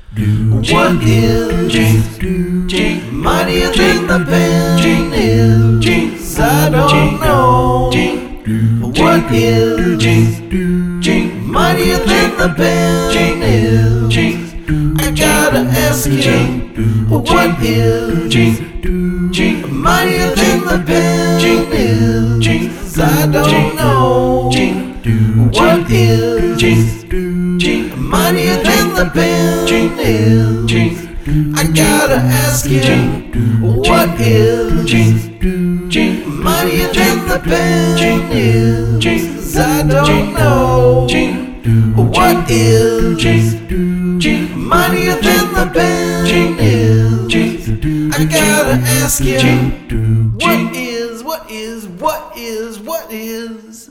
What is mightier than the pen is? I don't know. What is mightier than the pen is? I gotta ask you. What is mightier than the pen is? I don't know. What is mightier than the pen is? I gotta ask you. What is mightier than the pen is? I don't know. What is mightier than the pen is? I gotta ask you. What is